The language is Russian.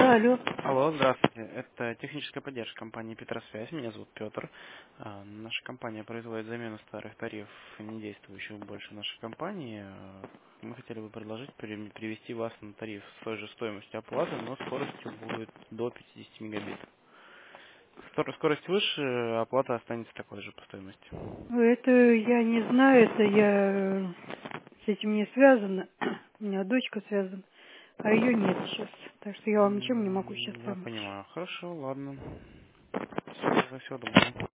Да, алло. Алло, здравствуйте. Это техническая поддержка компании Петросвязь. Меня зовут Петр. Наша компания производит замену старых тарифов, не действующих больше в нашей компании. Мы хотели бы предложить перевести вас на тариф с той же стоимостью оплаты, но скоростью будет до 50 мегабит. Скорость выше, оплата останется такой же по стоимости. Это я не знаю, это я с этим не связана. У меня дочка связана, а ее нет сейчас. Так что я вам ничем не могу сейчас Я помочь. понимаю. Хорошо, ладно. Всего доброго.